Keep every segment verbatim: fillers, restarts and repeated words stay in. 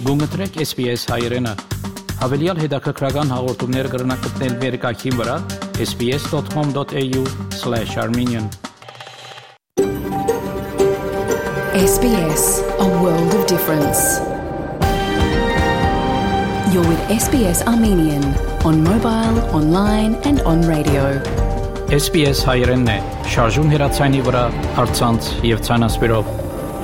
Գումտրեք S B S հայրենը։ Հավելյալ հետաքրքրական հաղորդումներ կգրնակցնել վերկայքին վրա s b s dot com dot a u slash armenian S B S, a world of difference. You're with S B S Armenian on mobile, online and on radio. S B S հայրենն է, շարժուն հեռացայինի վրա, առցանց եւ ցանասպիրով։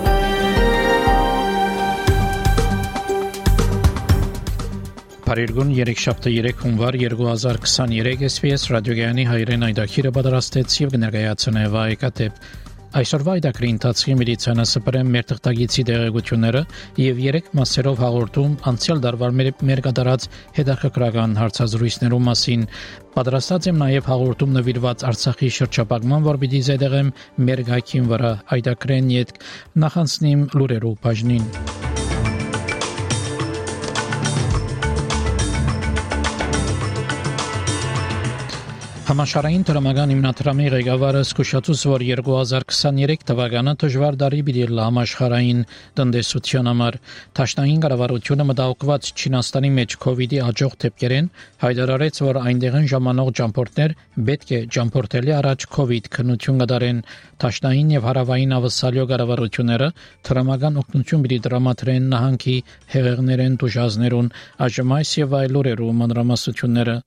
Փարիգուն երեքշաբթի երեք հունվար երկու հազար քսաներեք S B S ռադիոգյանի հայրեն այդակիրը պատրաստեց եւ կներկայացնե վայկատեպ։ Այսօրվա այդակրի ընթացքի միլիցիանը սպրեմ մեր թղթագիտի դեղեցությունները եւ երեք մասերով հաղորդում անցյալ դարվա մեր կատարած հետաքրքրական հարցազրույցներու մասին։ Պատրաստած եմ նաեւ հաղորդում նվիրված Արցախի շրջապագման, որ պիտի զետեղեմ մեր գայքին վրա այդակրեն յետ նախանցնիմ լուրերու բաժնին։ Համաշխարհային տրամական հիմնադրամի ղեկավարը զսկուշացուց, որ երկու հազար քսաներեք թվականը դժվար տարի պիտի լա համաշխարհային տնտեսության համար։ Դաշնային կառավարությունը մտահոգված Չինաստանի մեջ կովիդի աջող դեպքերեն հայտարարեց, որ այնտեղն ժամանող ճամփորդներ պետք է ճամփորդելի առաջ կովիդ քննություն կատարեն։ Դաշնային եւ հարավային ավսալիո կառավարությունները տրամական օգնություն պիտի տրամադրեն նահանգի հեղեղներեն դժվարներուն, այժմ այս եւ այլ լուրերու մանրամասնությունները։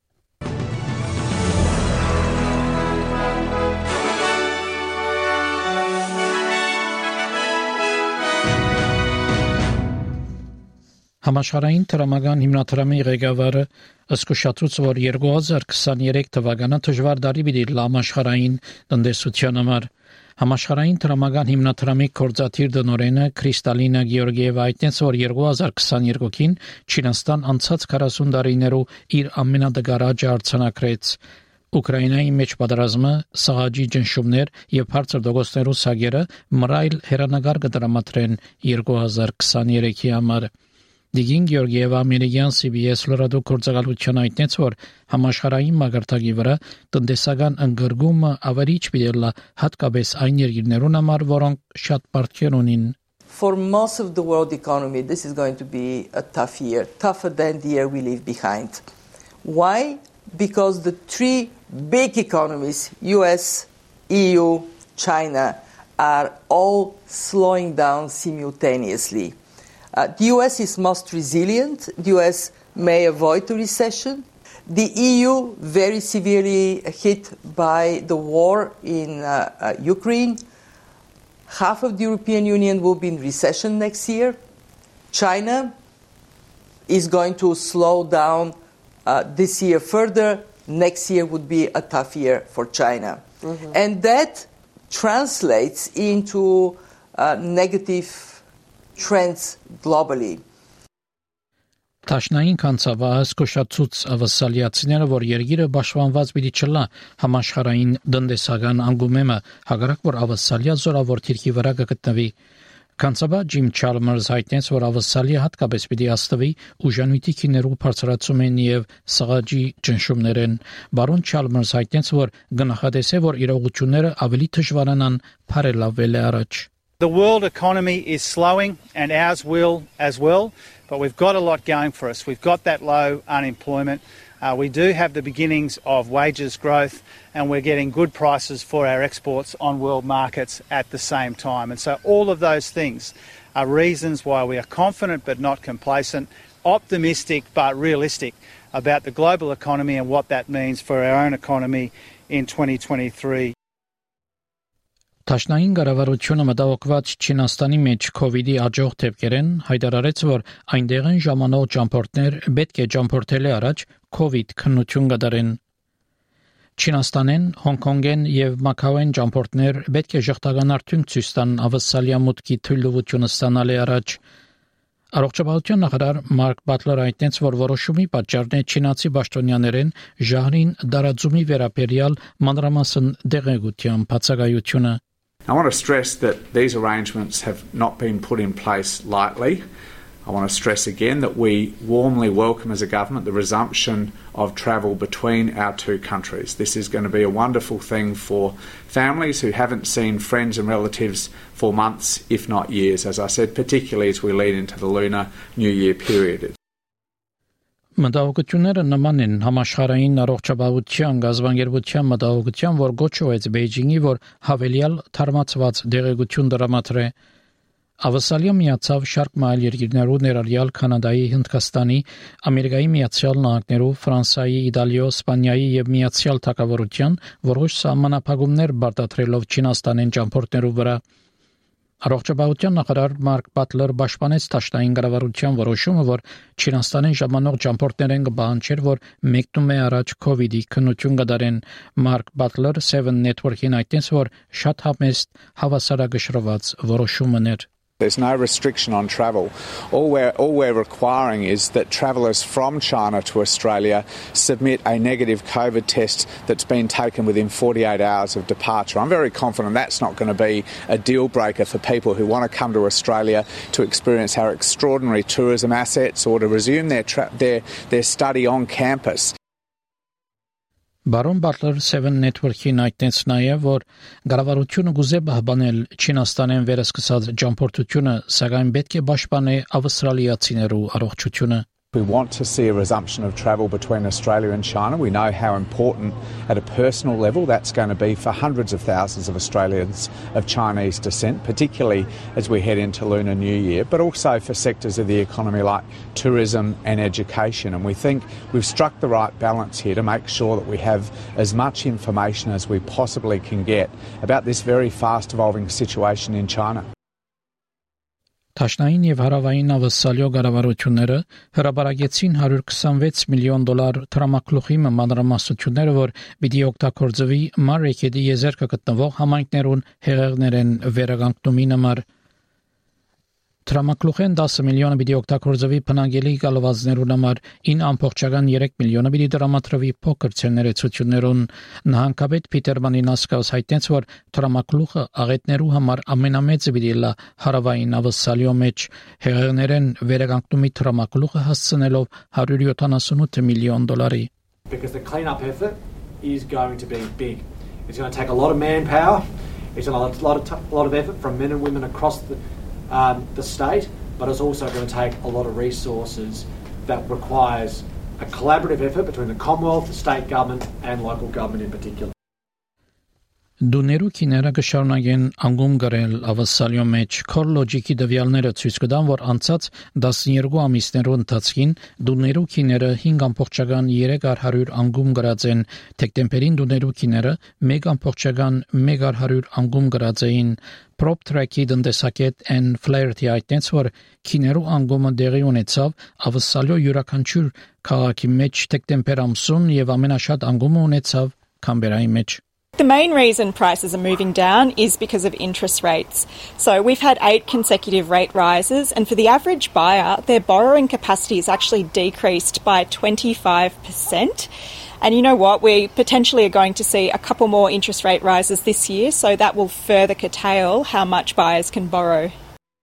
Համաշխարհային տրամական հիմնադրամի ղեկավարը զսկուշացուց, որ երկու հազար քսաներեք թվականը դժվար տարի պիտի լա համաշխարհային տնտեսության համար։ Համաշխարհային տրամական հիմնադրամի գործադիր տնօրենը Կրիստալինա Գեորգիևա հայտնեց, որ երկու հազար քսաներեքին Չինաստան անցած քառասուն տարիներու իր ամենադգարաճը արձանագրեց։ Ուկրաինայի մեջ պատերազմը, սաղաջի ճնշումներ եւ բարձր դոգոստերու սագերը մռայլ հերանագար կդրամատրեն երկու հազար քսաներեքի համար։ Դիգին Գեորգիևա ամերիկյան C B S լրատու գործակալության հայտնեց, որ համաշխարհային մակարդակի վրա տնտեսական ընդգրկումը ավերիչ պիտի հատկապես այն երկրներուն համար, որոնք շատ բարդքեր ունին։ For most of the world economy, this is going to be a tough year, tougher than the year we leave behind. Why? Because the three big economies, U S, E U, China, are all slowing down simultaneously. Uh, the U S is most resilient. The U S may avoid a recession. The E U very severely hit by the war in uh, uh, Ukraine. Half of the European Union will be in recession next year. China is going to slow down uh, this year further. Next year would be a tough year for China. Mm-hmm. And that translates into uh, negative trends globally. Տաշնային կանցավահը զսկուշացուց ավասալիացիները, որ երկիրը պաշտպանված պիտի չլա համաշխարհային տնտեսական անկումեմը, հակառակ որ ավասալիա զորավոր թիրքի վրա կգտնվի։ Կանցավահ Ջիմ Չալմերս հայտնեց, որ ավասալիա հատկապես պիտի աստվի ուժանույթի քիներու բարձրացումեն եւ սղաջի ճնշումներեն։ Բարոն Չալմերս հայտնեց, որ գնահատեսե, որ իրողությունները ավելի դժվարանան բարելավել առաջ։ The world economy is slowing and ours will as well, but we've got a lot going for us. We've got that low unemployment. Uh, we do have the beginnings of wages growth and we're getting good prices for our exports on world markets at the same time. And so all of those things are reasons why we are confident but not complacent, optimistic but realistic about the global economy and what that means for our own economy in twenty twenty-three. Տաշնային կառավարությունը մտահոգված Չինաստանի մեջ կովիդի աջող դեպքերեն հայտարարեց, որ այնտեղն ժամանող ճամփորդներ պետք է ճամփորդելի առաջ կովիդ քննություն կատարեն։ Չինաստանեն, Հոնկոնգեն եւ Մակաոեն ճամփորդներ պետք է ժողտական արդյունք ցույց տան ավսալիա մուտքի թույլտվությունը ստանալի առաջ։ Առողջապահության նախարար Մարկ Բատլերը հայտնեց, որ որոշումի պատճառն է չինացի պաշտոնյաներեն ժահրին դարաձումի վերաբերյալ մանրամասն դեղեցության բացակայությունը։ I want to stress that these arrangements have not been put in place lightly. I want to stress again that we warmly welcome as a government the resumption of travel between our two countries. This is going to be a wonderful thing for families who haven't seen friends and relatives for months, if not years, as I said, particularly as we lead into the Lunar New Year period. Մտահոգությունները նման են համաշխարհային առողջապահության գազբանգերության մտահոգության, որ գոչուեց Բեյջինգի, որ հավելյալ թարմացված դեղեցություն դրամատրե Ավասալիա միացավ շարք մայլ երկրներու ներառյալ Կանադայի, Հնդկաստանի, Ամերիկայի Միացյալ Նահանգներու, Ֆրանսիայի, Իտալիո, Իսպանիայի եւ Միացյալ Թագավորության, որոշ սահմանափակումներ բարձրացրելով Չինաստանին ճամփորդներու վրա։ Առողջապահության նախարար Մարկ Բատլեր պաշտպանեց Դաշնային կառավարության որոշումը, որ Չինաստանին ժամանող ճամփորդներեն կբանջեր, որ մեկնում է առաջ COVID-ի քննություն կդարեն։ Մարկ Բատլեր seven Network-ին այդտենց, որ շատ համեստ հավասարակշռված որոշումն էր։ There's no restriction on travel. All we're, all we're requiring is that travellers from China to Australia submit a negative COVID test that's been taken within forty-eight hours of departure. I'm very confident that's not going to be a deal breaker for people who want to come to Australia to experience our extraordinary tourism assets or to resume their, tra- their, their study on campus. Բարոն Բատլեր seven Network-ին այդտենց նաև, որ կառավարությունը գուզե բահբանել Չինաստանեն վերսկսած ճամփորդությունը, սակայն պետք է պաշտպանի ավստրալիացիներու առողջությունը։ We want to see a resumption of travel between Australia and China. We know how important at a personal level that's going to be for hundreds of thousands of Australians of Chinese descent, particularly as we head into Lunar New Year, but also for sectors of the economy like tourism and education. And we think we've struck the right balance here to make sure that we have as much information as we possibly can get about this very fast evolving situation in China. Դաշնային եւ հարավային ավսալիո կառավարությունները հրապարակեցին one hundred twenty-six միլիոն դոլար տրամակլուխի մանրամասնությունները, որ պիտի օգտագործվի Մարեկեդի եզերքը գտնվող համայնքներուն հեղեղներեն վերականգնումին համար։ Տրամակլուխեն ten միլիոնը պիտի օգտագործվի բնակելի գալվածներուն համար, nine point three միլիոնը պիտի դրամատրվի փոքր ցերներեցություններուն։ Նահանգապետ Պիտեր Մանինասկաուս հայտնեց, որ տրամակլուխը աղետներու համար ամենամեծը պիտի լա հարավային ավսալիո մեջ, հեղեղներեն վերականգնումի տրամակլուխը հասցնելով one hundred seventy-eight միլիոն դոլարի։ Because the clean-up effort is going to be big. It's going to take a lot of manpower. It's a lot, lot of t- lot of effort from men and women across the Um, the state, but it's also going to take a lot of resources that requires a collaborative effort between the Commonwealth, the state government and local government in particular. Դուներու քիները կշարունակեն անգում գրել ավսալիո մեջ քորլոջիկի դվյալները ցույց կտան, որ անցած twelve ամիսներու ընթացքին դուներու քիները five point three անգում գրած են, դեկտեմբերին դուներու քիները one point one անգում գրած էին։ PropTrack-ի տնտեսագետ Ann Flaherty այդտենց, որ քիներու անգումը դեղի ունեցավ ավսալիո յուրաքանչյուր քաղաքի մեջ դեկտեմբեր ամսուն եւ ամենաշատ անգումը ունեցավ Կամբերայի մեջ։ The main reason prices are moving down is because of interest rates. So we've had eight consecutive rate rises, and for the average buyer, their borrowing capacity is actually decreased by twenty-five percent. And you know what? We potentially are going to see a couple more interest rate rises this year, so that will further curtail how much buyers can borrow.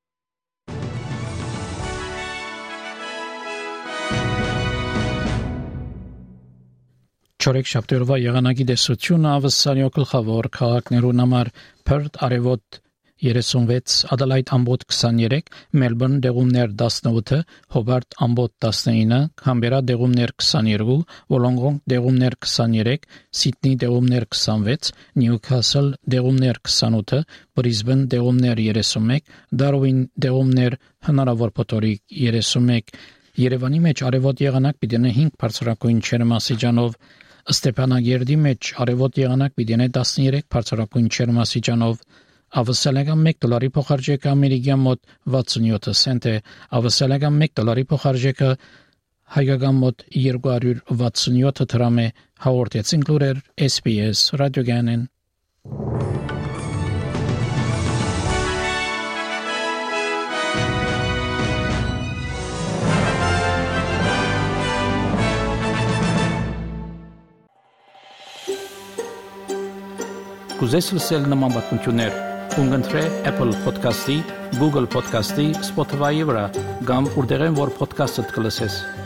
Չորեքշաբթի եղանակի դեսությունը ավսալիո գլխավոր քաղաքներուն համար Perth արևոտ thirty-six, Adelaide ամբոտ twenty-three, Melbourne դեղումներ eighteen, Hobart ամբոտ nineteen, Canberra դեղումներ twenty-two, Wollongong դեղումներ twenty-three, Sydney դեղումներ twenty-six, Newcastle դեղումներ twenty-eight, Brisbane դեղումներ thirty-one, Darwin դեղումներ հնարավոր փոթորիկ thirty-one, Երևանի մեջ արևոտ եղանակ պիտի ունենա five բարձրակույն ջերմաստիճանով, Ստեփանագերդի մեջ արևոտ եղանակ պիտի ունենա thirteen բարձրակույն ջերմաստիճանով, ավսալական one դոլարի փոխարժեքը ամերիկյան մոտ sixty-seven سنت է, ավսալական one դոլարի փոխարժեքը հայկական մոտ two hundred sixty-seven դրամ է, հաղորդեցին լուրեր S B S ռադիոգանեն։ Կուզես լսել նման բանություններ, կընտրե Apple Podcast-ի, Google Podcast-ի, Spotify-ի վրա, կամ որտեղեն որ podcast-ը կլսես։